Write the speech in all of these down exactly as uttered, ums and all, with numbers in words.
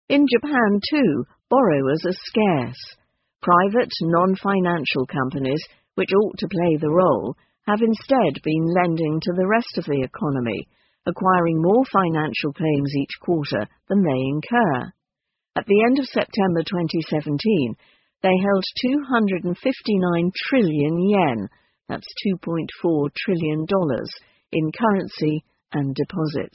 In Japan, too, borrowers are scarce. Private, non-financial companies, which ought to play the role, have instead been lending to the rest of the economy, acquiring more financial claims each quarter than they incur. At the end of September twenty seventeen, they held two hundred fifty-nine trillion yen, that's two point four trillion dollars, in currency and deposits.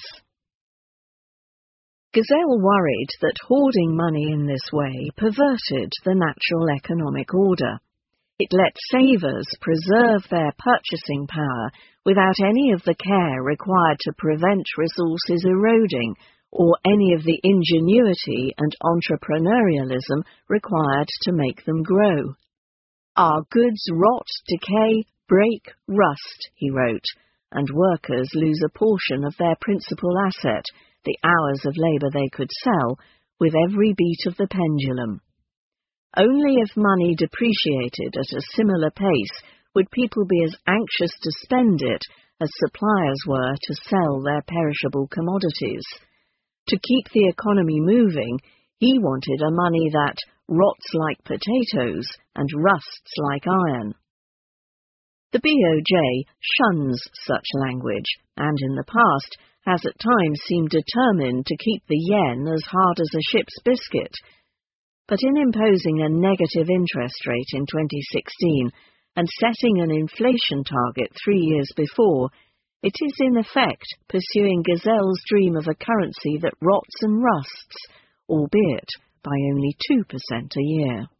Gesell worried that hoarding money in this way perverted the natural economic order. It let savers preserve their purchasing power without any of the care required to prevent resources eroding, or any of the ingenuity and entrepreneurialism required to make them grow. Our goods rot, decay, break, rust, he wrote, and workers lose a portion of their principal asset, the hours of labour they could sell, with every beat of the pendulum. Only if money depreciated at a similar pace would people be as anxious to spend it as suppliers were to sell their perishable commodities. To keep the economy moving, he wanted a money that rots like potatoes and rusts like iron. The B O J shuns such language, and in the past has at times seemed determined to keep the yen as hard as a ship's biscuit. But in imposing a negative interest rate in twenty sixteen and setting an inflation target three years before, it is in effect pursuing Gesell's dream of a currency that rots and rusts, albeit by only two percent a year.